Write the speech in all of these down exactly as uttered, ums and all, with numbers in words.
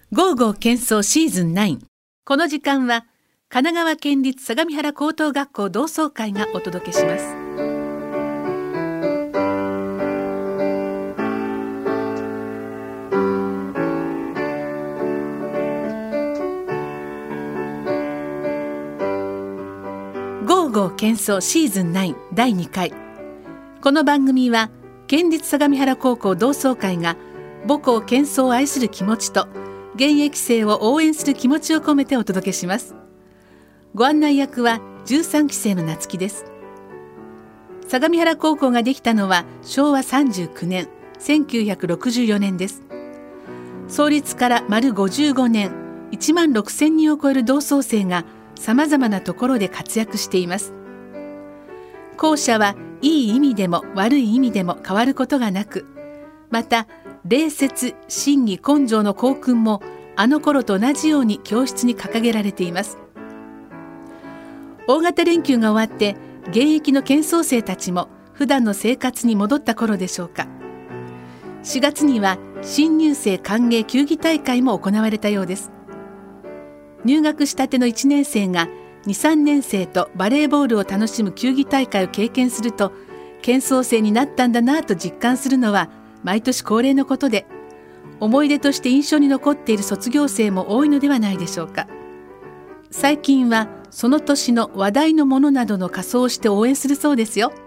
ゴーゴー喧騒シーズンナイン。この時間は神奈川県立相模原高等学校同窓会がお届けします。ゴーゴー喧騒シーズンナインだいにかい。この番組は県立相模原高校同窓会が母校喧騒を愛する気持ちと現役生を応援する気持ちを込めてお届けします。ご案内役はじゅうさんきせいの夏希です。相模原高校ができたのはしょうわさんじゅうきゅうねん、せんきゅうひゃくろくじゅうよねんです。創立から丸ごじゅうごねん、いちまんろくせんにんを超える同窓生がさまざまなところで活躍しています。校舎はいい意味でも悪い意味でも変わることがなく、また礼節、信義、根性の校訓もあの頃と同じように教室に掲げられています。大型連休が終わって現役の喧騒生たちも普段の生活に戻った頃でしょうか。しがつには新入生歓迎球技大会も行われたようです。入学したてのいちねん生がに、さんねん生とバレーボールを楽しむ球技大会を経験すると、喧騒生になったんだなぁと実感するのは毎年恒例のことで、思い出として印象に残っている卒業生も多いのではないでしょうか。最近はその年の話題のものなどの仮装をして応援するそうですよ。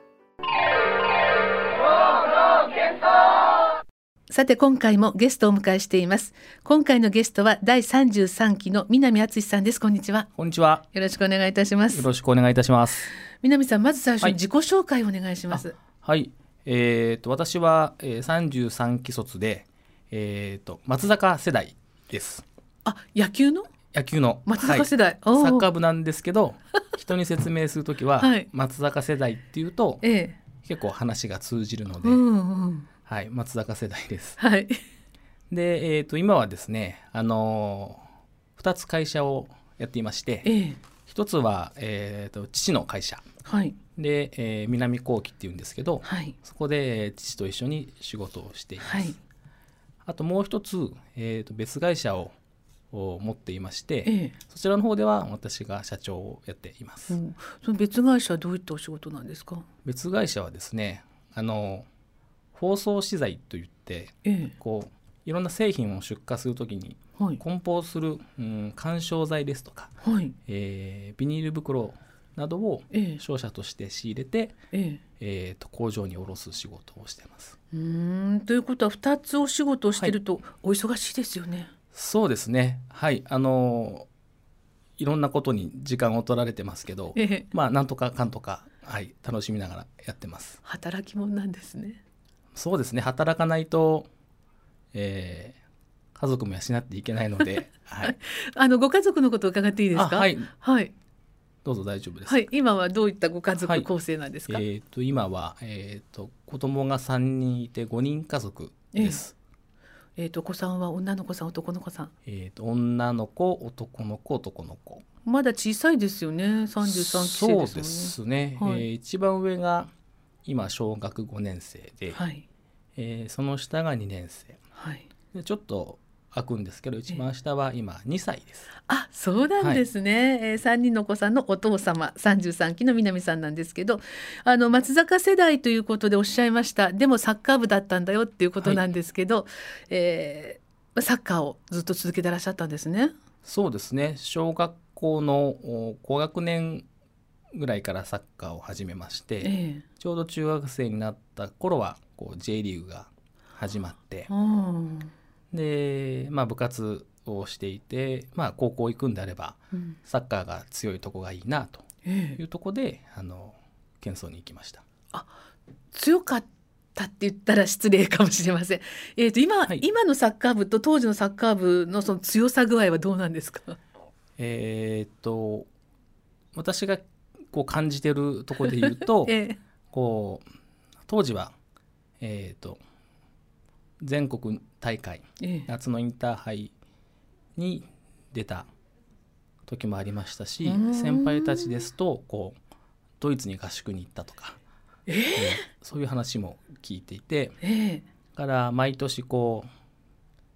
さて、今回もゲストをお迎えしています。今回のゲストはだいさんじゅうさんきの南敦さんです。こんにちは。 こんにちは。 よろしくお願いいたします。 よろしくお願いいたします。 南さん、まず最初に自己紹介をお願いします。 はい、はい、えー、と私は、えー、さんじゅうさんき卒で、えー、と松坂世代です。 あ、野球の野球の松坂世代、 はい、サッカー部なんですけど人に説明するときは、はい、松坂世代っていうと、ええ、結構話が通じるので、うんうん、はい、松坂世代です。はい、で、えー、と今はですね、あのー、ふたつ会社をやっていまして、ええ、ひとつは、えー、と父の会社、はい、で、えー、南高機っていうんですけど、はい、そこで、えー、父と一緒に仕事をしています。はい、あともう一つ、えー、と別会社を持っていまして、ええ、そちらの方では私が社長をやっています。うん、 その別会社はどういったお仕事なんですか？ 別会社はですね、あの包装資材といって、ええ、こういろんな製品を出荷するときに、はい、梱包する、うん、緩衝材ですとか、はい、えー、ビニール袋などを商社として仕入れて、えええー、と工場に卸す仕事をしています。 うーん、ということはふたつお仕事をしていると、はい、お忙しいですよね。 そうですね、はい、あのいろんなことに時間を取られてますけど、ええ、まあなんとかかんとか、はい、楽しみながらやってます。 働き者なんですね。 そうですね、働かないと、えー、家族も養っていけないので、はい、 あのご家族のことを伺っていいですか？ はい、 はい、 どうぞ大丈夫です。 はい、今はどういったご家族構成なんですか？ はい、えー、と今は、えー、と子供がさんにんいてごにん家族です。 えー、えー、とお子さんは女の子さん男の子さん？ えー、と女の子男の子男の子。 まだ小さいですよね。さんじゅうさんきせいですもんね。 そうですね、はい、えー、一番上が今小学ごねん生で、はい、えー、その下がにねん生、はい、でちょっと開くんですけど一番下は今にさいです。 あ、そうなんですね、はい、えー、さんにんのお子さんのお父様さんじゅうさんきの南さんなんですけど、あの松坂世代ということでおっしゃいました。でもサッカー部だったんだよっていうことなんですけど、はい、えー、サッカーをずっと続けてらっしゃったんですね。 そうですね、小学校の高学年ぐらいからサッカーを始めまして、ええ、ちょうど中学生になった頃はこう J リーグが始まって、で、まあ、部活をしていて、まあ、高校行くんであれば、うん、サッカーが強いとこがいいなというとこで、ええ、あの県総に行きました。 あ、強かったって言ったら失礼かもしれません。えーと 今, はい、今のサッカー部と当時のサッカー部のその強さ具合はどうなんですか？ えー、と私がこう感じてるところで言うと、ええ、こう当時は、えー、と全国大会、ええ、夏のインターハイに出た時もありましたし、先輩たちですとこうドイツに合宿に行ったとか、えー、そういう話も聞いていて、えー、から毎年こう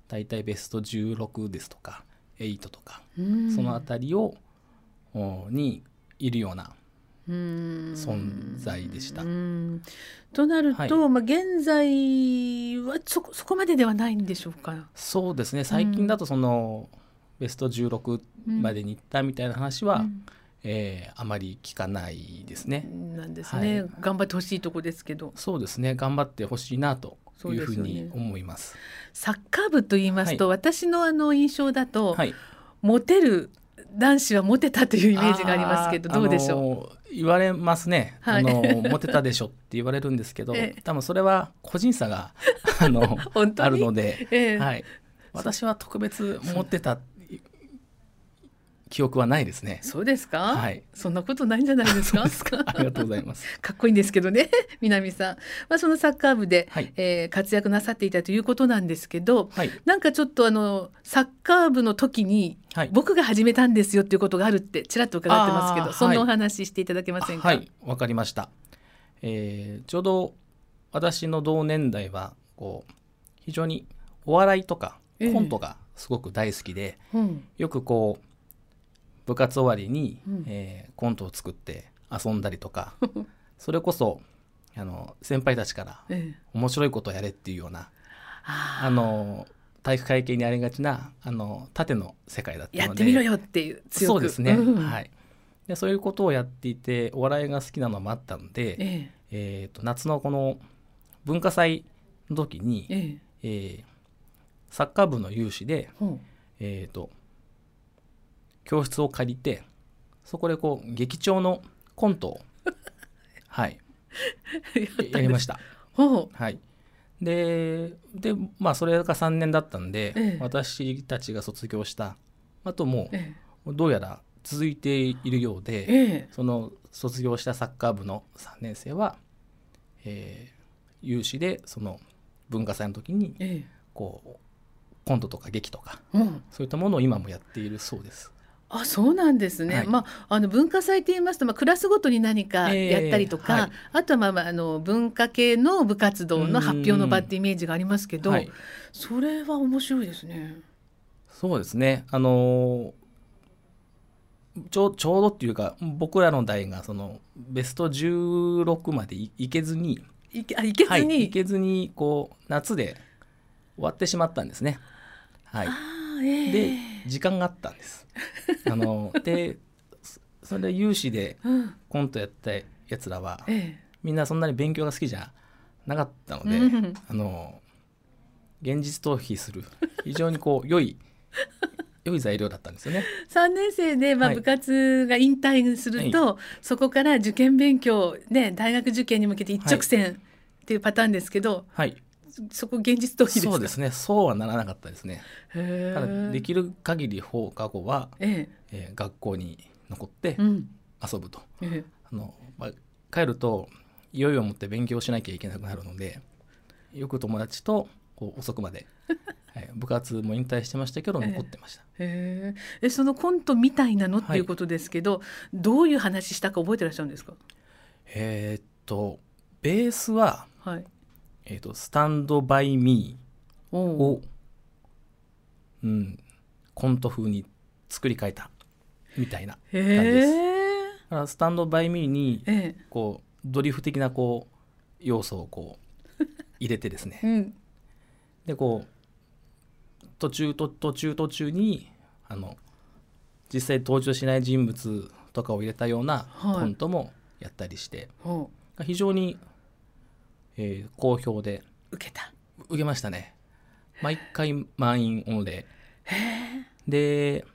だいたいベストじゅうろくですとかはちとか、そのあたりをにいるような存在でした。 うんとなると、はい、まあ、現在は そ, そこまでではないんでしょうか。 そうですね、最近だとその、うん、ベストじゅうろくまでに行ったみたいな話は、うんえー、あまり聞かないですね。 なんですね、はい、頑張ってほしいとこですけど。 そうですね、頑張ってほしいなというふうに思います。 サッカー部と言いますと、はい、私のあの印象だと、はい、モテる男子はモテたというイメージがありますけど、どうでしょう。 言われますね、はい、あのモテたでしょって言われるんですけど、ええ、多分それは個人差があのあるので、ええはい、私は特別モテた記憶はないですね。 そうですか、 はい、 そんなことないんじゃないですか。 ですか、ありがとうございます。 かっこいいんですけどね南さん、まあ、そのサッカー部で、はいえー、活躍なさっていたということなんですけど、はい、なんかちょっとあのサッカー部の時に、はい、僕が始めたんですよっていうことがあるってちらっと伺ってますけど、そんなお話していただけませんか。 はい、わかりました。えー、ちょうど私の同年代はこう非常にお笑いとかコントがすごく大好きで、えーうん、よくこう部活終わりに、うんえー、コントを作って遊んだりとかそれこそあの先輩たちから、ええ、面白いことをやれっていうようなあの体育会系にありがちなあの縦の世界だったので、 やってみろよっていう強くそうですね、うんはい、でそういうことをやっていてお笑いが好きなのもあったので、えええー、と夏のこの文化祭の時に、えええー、サッカー部の有志で、うんえー、と教室を借りてそこでこう劇調のコントをはいや, やりました。はい、で, でまあそれがさんねんだったんで、ええ、私たちが卒業したあともう、ええ、どうやら続いているようで、ええ、その卒業したサッカー部のさんねん生は、えー、有志でその文化祭の時に、ええ、こうコントとか劇とか、うん、そういったものを今もやっているそうです。 あ、そうなんですね、はいまあ、あの文化祭といいますと、まあ、クラスごとに何かやったりとか、えーはい、あとは、まあまあ、あの文化系の部活動の発表の場ってイメージがありますけど、はい、それは面白いですね。 そうですね、あのー、ちょ, ちょうどっていうか僕らの代がそのベストじゅうろくまで い, いけずにいけ, あいけずに、はい、 いけずにこう夏で終わってしまったんですね。はい、あ、えー、で時間があったんですあのでそれで有志でコントやったやつらは、うん、みんなそんなに勉強が好きじゃなかったので、うん、あの現実逃避する非常にこう良い良い材料だったんですよね。 さんねん生で、まあ、部活が引退すると、はい、そこから受験勉強、ね、大学受験に向けて一直線っていうパターンですけど、はい、そこ現実逃避ですか。 そうですね、そうはならなかったですね。へただできる限り放課後は、えええー、学校に残って遊ぶと、うんええあのまあ、帰るといよいよ持って勉強しなきゃいけなくなるのでよく友達とこう遅くまで、はい、部活も引退してましたけど残ってました。 へえそのコントみたいなのっていうことですけど、はい、どういう話したか覚えてらっしゃるんですか。 えー、っとベースは、はいえー、とスタンドバイミーを、うん、コント風に作り変えたみたいな感じです。だからスタンドバイミーにこうドリフ的なこう要素をこう入れてですね、うん、でこう途中と途中途中にあの実際登場しない人物とかを入れたようなコントもやったりして、はい、非常にえー、好評で受けた受けましたね。毎回満員御礼で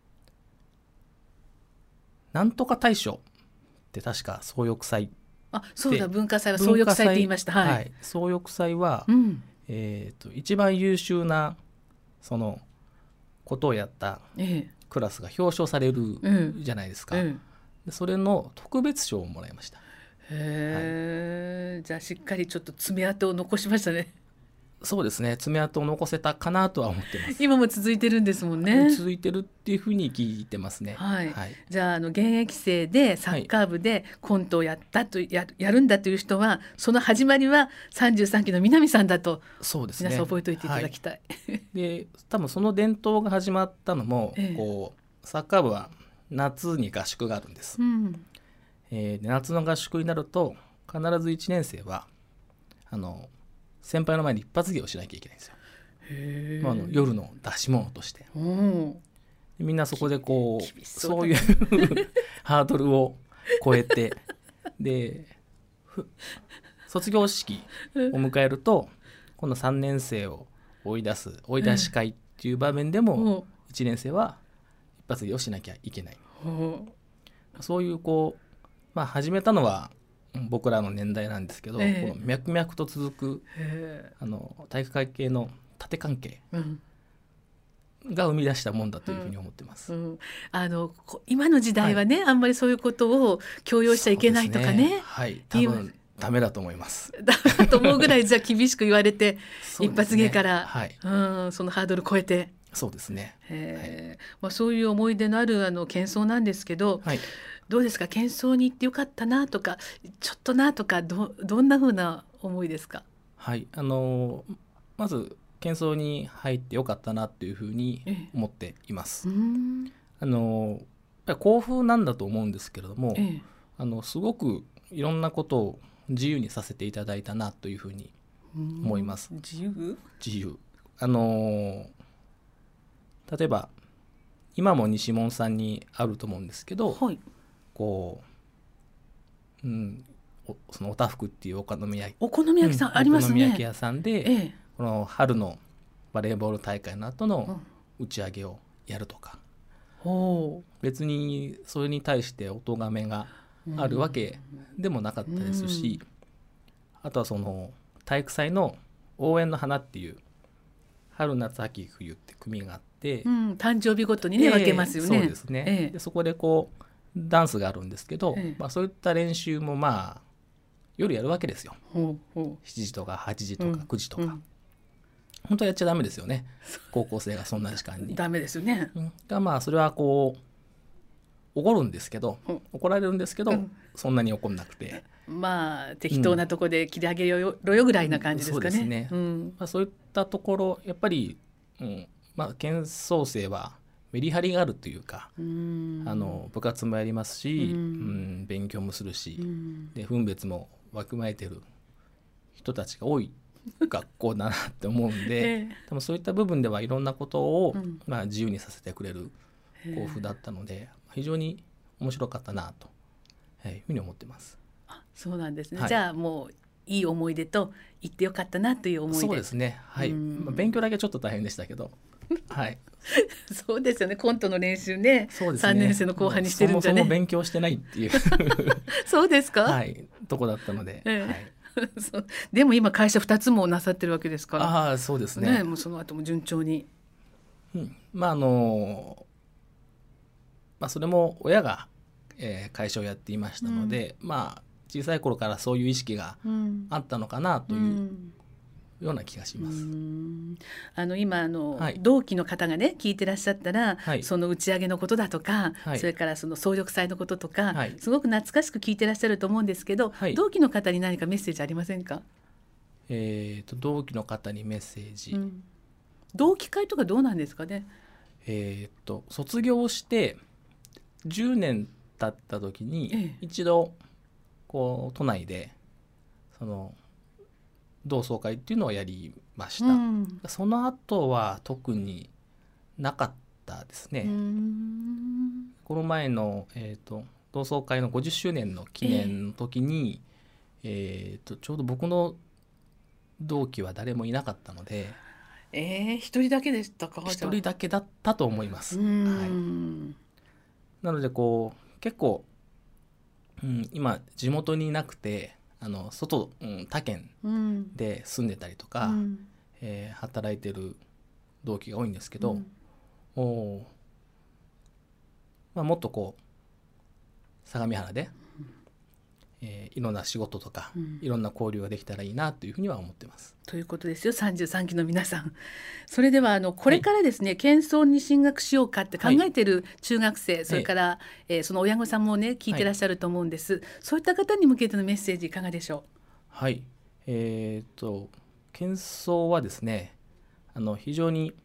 なんとか大賞って確か総翼祭、 あそうだ文化祭は総翼祭って言いました、はいはい、 総翼祭は、うんえー、と一番優秀なそのことをやったクラスが表彰されるじゃないですか、うんうん、でそれの特別賞をもらいました。 へ、はい、じゃあしっかりちょっと爪痕を残しましたね。 そうですね、爪痕を残せたかなとは思ってます。 今も続いてるんですもんね。 続いてるっていうふうに聞いてますね。 はいはい、じゃあ、あの現役生でサッカー部でコントをやったと や, やるんだという人は、その始まりはさんじゅうさんきの南さんだと、そうですね、皆さん覚えておいていただきたい。 はい、で多分その伝統が始まったのも、ええ、こうサッカー部は夏に合宿があるんです、うんえー、で夏の合宿になると必ずいちねん生はあの先輩の前に一発芸をしなきゃいけないんですよ。へ、まあ、あの夜の出し物として、うん、みんなそこでこうそう、ね、そういうハードルを超えてで卒業式を迎えると今度さんねん生を追い出す追い出し会っていう場面でもいちねん生は一発芸をしなきゃいけない、うん、そういうこう、まあ、始めたのは僕らの年代なんですけど、えー、この脈々と続く、えー、あの体育会系の縦関係が生み出したもんだというふうに思ってます、うんうん、 あの今の時代はね、はい、あんまりそういうことを強要しちゃいけないとか ね, ねはい多分ダメだと思います。 ダメだと思うぐらいじゃ厳しく言われて一発芸から、はい、うん、そのハードル超えて、 そうですね、 はい、まあ、そういう思い出のあるあの喧騒なんですけど、はい、どうですか、喧騒に行ってよかったなとかちょっとなとか ど, どんな風な思いですか？ はい、あのまず喧騒に入ってよかったなっていうふうに思っています。ええ、あの校風なんだと思うんですけれども、ええ、あのすごくいろんなことを自由にさせていただいたなというふうに思います。 自由？ 自由。あの例えば今も西門さんにあると思うんですけど、はい、こう、うん、おそのおたふくっていうお好み焼きお好み焼きさん、うん、ありますね。 お好み焼き屋さんで、ええ、この春のバレーボール大会の後の打ち上げをやるとか、うん、別にそれに対してお咎めがあるわけでもなかったですし、うん、あとはその体育祭の応援の花っていう春夏秋冬って組があって、うん、 誕生日ごとにね、えー、分けますよね。 そうですね、えー、でそこでこうダンスがあるんですけど、えーまあ、そういった練習もまあ夜やるわけですよ。ほうほうしちじとかはちじとかくじとか、うんうん、本当はやっちゃダメですよね、高校生がそんな時間に。 ダメですよね、 うん、がまあそれはこう怒るんですけど、怒られるんですけど、うん、そんなに怒んなくて、 まあ適当なとこで切り上げろよぐらいな感じですかね。そうですね、 うんまあ、そういったところやっぱり、うんまあ、喧騒生はメリハリがあるというか、うん、あの部活もやりますし、うんうん、勉強もするし、うん、で分別もわきまえてる人たちが多い学校だなって思うんで、えー、多分そういった部分ではいろんなことを、うんまあ、自由にさせてくれる校風だったので、非常に面白かったなと、えー、いうふうに思ってます。 あ、そうなんですね、はい、じゃあもういい思い出と行ってよかったなという思い出。 そうですね、はい、まあ、勉強だけちょっと大変でしたけどはいそうですよね、コントの練習 ね, そうですねさんねん生の後半にしてるんじゃね。 そもそも勉強してないっていうそうですか、 はい、とこだったので、ええ、 はい、そうでも今会社ふたつもなさってるわけですから。 ああ、そうですね、 ね、もうその後も順調に、 うん、まああのまあ、それも親が、えー、会社をやっていましたので、うん、まあ小さい頃からそういう意識があったのかなという、うんような気がします。うーん、あの今あの、はい、同期の方がね聞いてらっしゃったら、はい、その打ち上げのことだとか、はい、それからその総力祭のこととか、はい、すごく懐かしく聞いてらっしゃると思うんですけど、はい、同期の方に何かメッセージありませんか？ えーと、同期の方にメッセージ、うん、 同期会とかどうなんですかね？ えーと卒業してじゅうねん経った時に一度こう都内でその同窓会っていうのをやりました、うん、その後は特になかったですね。うーん、この前の、えーと、同窓会のごじゅっしゅうねんの記念の時に、えーえーとちょうど僕の同期は誰もいなかったので、 えー、一人だけでしたか？ 一人だけだったと思います。はい、なのでこう結構、うん、今地元にいなくてあの外、うん、他県で住んでたりとか、うんえー、働いてる同期が多いんですけど、うん、おまあ、もっとこう相模原で、うんえー、いろんな仕事とか、うん、いろんな交流ができたらいいなというふうには思ってます。 ということですよ、さんじゅうさんきの皆さん。それではあのこれからですね、はい、県総に進学しようかって考えている中学生、はい、それから、えー、その親御さんもね聞いてらっしゃると思うんです、はい、そういった方に向けてのメッセージいかがでしょう。 はい、えー、と県総はですね、あの非常に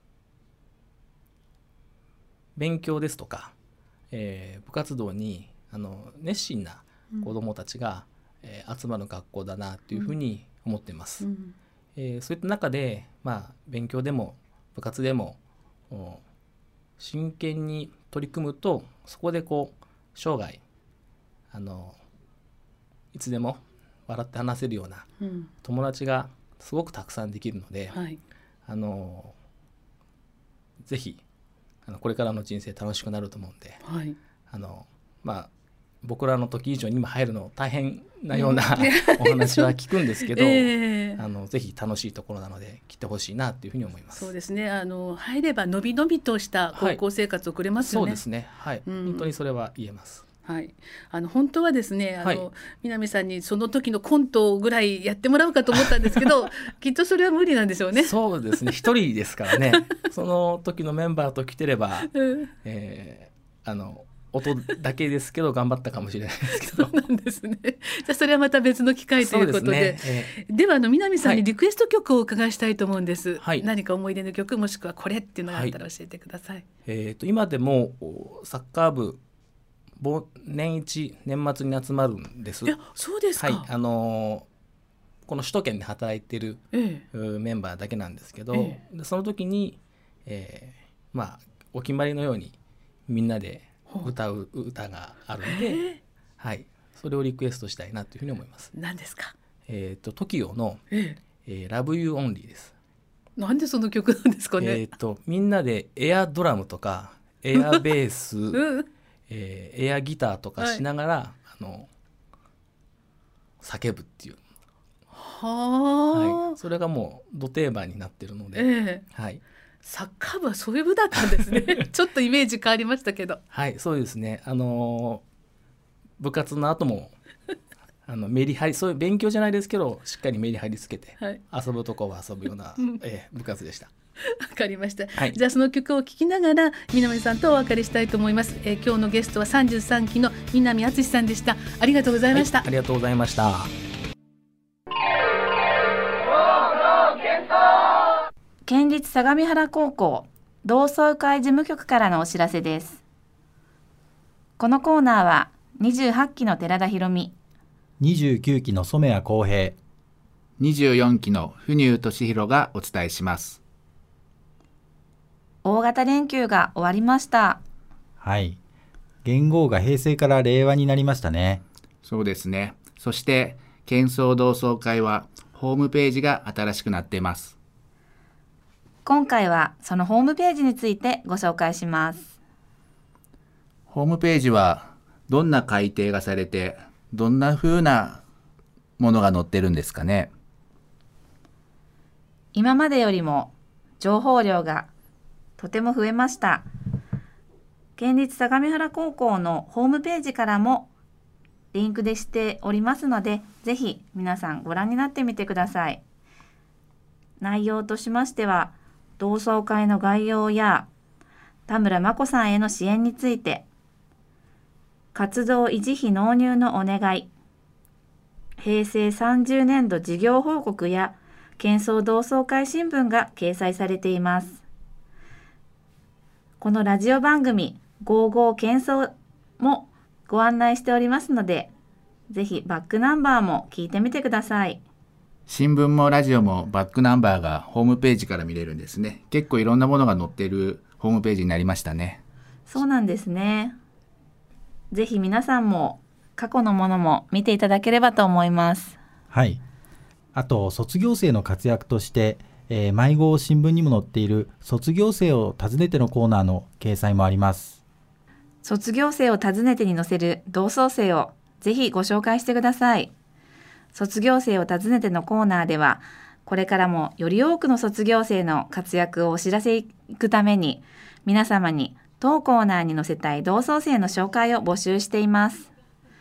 勉強ですとか、えー、部活動にあの熱心な子どもたちが、うんえー、集まる学校だなというふうに思っています、うんえー、そういった中で、まあ、勉強でも部活でも真剣に取り組むと、そこでこう生涯あのいつでも笑って話せるような友達がすごくたくさんできるので、うんはい、あのぜひあのこれからの人生楽しくなると思うんで、はいあのまあ、僕らの時以上に今入るの大変なような、うん、お話は聞くんですけど、えー、あのぜひ楽しいところなので来てほしいなというふうに思います。 そうですね、あの入ればのびのびとした高校生活を送れますよね、 はい、そうですね、はいうん、本当にそれは言えます。 はい、あの本当はですねあの、はい、南さんにその時のコントぐらいやってもらうかと思ったんですけどきっとそれは無理なんでしょうね。 そうですね、一人ですからねその時のメンバーと来てれば、うんえー、あの音だけですけど頑張ったかもしれないですけどそうなんですね。じゃあそれはまた別の機会ということ で, で, ねえー、ではあの南さんにリクエスト曲をお伺いしたいと思うんです、はい、何か思い出の曲もしくはこれっていうのがあったら教えてください。はいえー、と今でもサッカー部年一年末に集まるんです。 いやそうですか、 はいあのー、この首都圏で働いてる、ええ、メンバーだけなんですけど、ええ、その時に、えーまあ、お決まりのようにみんなで歌う歌があるので、ええはい、それをリクエストしたいなというふうに思います。 何ですか。 えー、と トキオ の、えええー、Love You Only です。 なんでその曲なんですかね。 えー、とみんなでエアドラムとかエアベース、うんえー、エアギターとかしながら、はい、あの叫ぶっていうは、はい、それがもうド定番になってるので、えーはい、 サッカー部はそういう部だったんですねちょっとイメージ変わりましたけど。 はいそうですね、あのー、部活の後もあのメリハリそういう勉強じゃないですけどしっかりメリハリつけて、はい、遊ぶとこは遊ぶような、うんえー、部活でした。 わかりました、はい、じゃあその曲を聴きながら南さんとお別れしたいと思います、えー、今日のゲストはさんじゅうさんきの南敦さんでした。ありがとうございました、はい、 ありがとうございました。 県立相模原高校同窓会事務局からのお知らせです。このコーナーはにじゅうはっきの寺田博美、 にじゅうきゅうきの染谷公平、 にじゅうよんきの文生俊弘がお伝えします。 大型連休が終わりました。 はい。元号が平成から令和になりましたね。 そうですね。そして県総同窓会はホームページが新しくなっています。 今回はそのホームページについてご紹介します。 ホームページはどんな改訂がされて、どんな風なものが載ってるんですかね。 今までよりも情報量がとても増えました。県立相模原高校のホームページからもリンクでしておりますので、ぜひ皆さんご覧になってみてください。内容としましては、同窓会の概要や田村真子さんへの支援について、活動維持費納入のお願い、へいせいさんじゅうねんど事業報告や県総同窓会新聞が掲載されています。このラジオ番組ごじゅうご県総もご案内しておりますので、ぜひバックナンバーも聞いてみてください。 新聞もラジオもバックナンバーがホームページから見れるんですね。結構いろんなものが載っているホームページになりましたね。 そうなんですね。ぜひ皆さんも過去のものも見ていただければと思います。 はい。あと卒業生の活躍として、えー、毎号新聞にも載っている卒業生を訪ねてのコーナーの掲載もあります。 卒業生を訪ねてに載せる同窓生をぜひご紹介してください。卒業生を訪ねてのコーナーでは、これからもより多くの卒業生の活躍をお知らせいくために、皆様に当コーナーに載せたい同窓生の紹介を募集しています。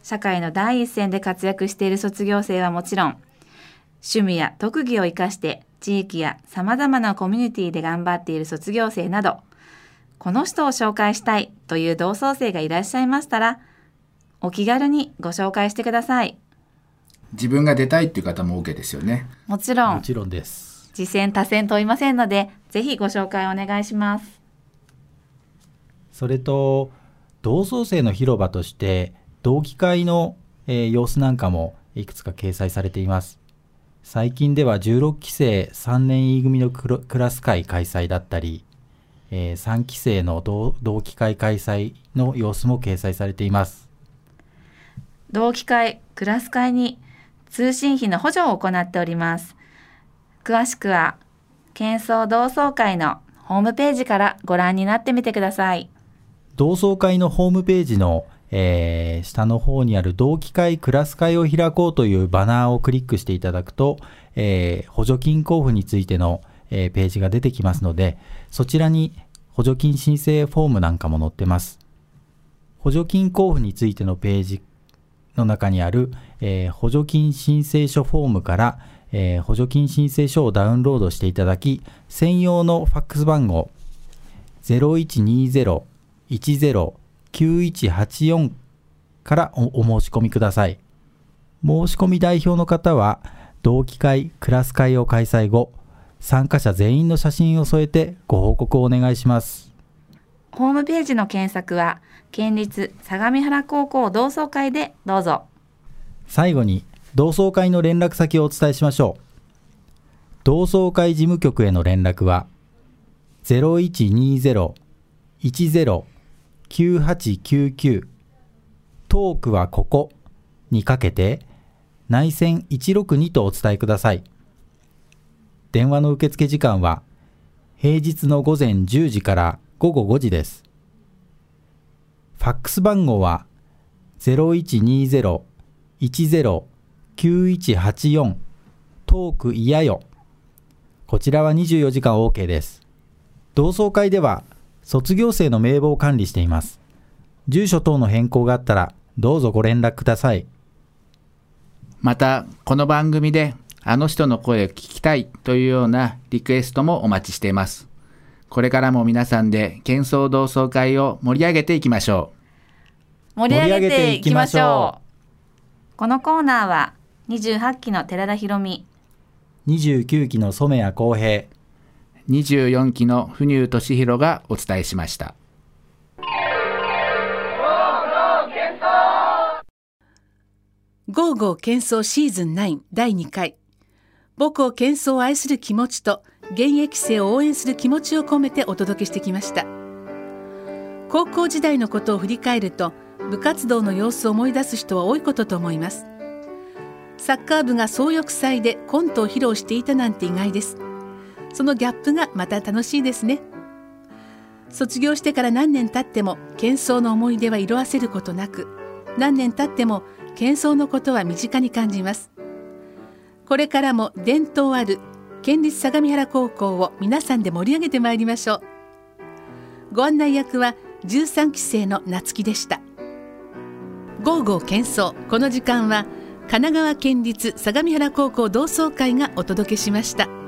社会の第一線で活躍している卒業生はもちろん、趣味や特技を生かして地域やさまざまなコミュニティで頑張っている卒業生など、この人を紹介したいという同窓生がいらっしゃいましたら、お気軽にご紹介してください。 自分が出たいっていう方も OK ですよね。 もちろん。 もちろんです。 次戦他戦問いませんので、ぜひご紹介お願いします。 それと、同窓生の広場として同期会の、えー、様子なんかもいくつか掲載されています。最近ではじゅうろくき生さんねん E 組のクラス会開催だったり、えー、さんき生の 同, 同期会開催の様子も掲載されています。 同期会、クラス会に通信費の補助を行っております。詳しくは県総同窓会のホームページからご覧になってみてください。 同窓会のホームページの、えー、下の方にある同期会クラス会を開こうというバナーをクリックしていただくと、えー、補助金交付についての、えー、ページが出てきますので、そちらに補助金申請フォームなんかも載ってます。補助金交付についてのページの中にある、えー、補助金申請書フォームから、えー、補助金申請書をダウンロードしていただき、専用のファックス番号 ゼロいちにゼロ いちゼロ きゅういちはちよん からお、お申し込みください。申し込み代表の方は同期会クラス会を開催後、参加者全員の写真を添えてご報告をお願いします。 ホームページの検索は県立相模原高校同窓会でどうぞ。 最後に同窓会の連絡先をお伝えしましょう。同窓会事務局への連絡は ゼロいちにゼロ いちゼロ きゅうはちきゅうきゅう トークはここにかけて内線いちろくにとお伝えください。電話の受付時間は平日の午前じゅうじから午後ごじです。ファックス番号は ゼロいちにゼロ いちゼロ きゅういちはちよん トークいやよ。こちらはにじゅうよじかん OK です。同窓会では卒業生の名簿を管理しています。住所等の変更があったらどうぞご連絡ください。 またこの番組であの人の声を聞きたいというようなリクエストもお待ちしています。これからも皆さんで県総同窓会を盛り上げていきましょう。盛り上げていきましょう。このコーナーはにじゅうはちきの寺田博美、 にじゅうきゅうきの染谷公平、 にじゅうよんきの文生俊弘がお伝えしました。 ゴーゴー喧騒シーズンナインだいにかい、母校喧騒を愛する気持ちと現役生を応援する気持ちを込めてお届けしてきました。高校時代のことを振り返ると、部活動の様子を思い出す人は多いことと思います。サッカー部が総力祭でコントを披露していたなんて意外です。そのギャップがまた楽しいですね。卒業してから何年経っても喧騒の思い出は色あせることなく、何年経っても喧騒のことは身近に感じます。これからも伝統ある県立相模原高校を皆さんで盛り上げてまいりましょう。ご案内役はじゅうさんき生の夏希でした。ゴーゴー喧騒、この時間は神奈川県立相模原高校同窓会がお届けしました。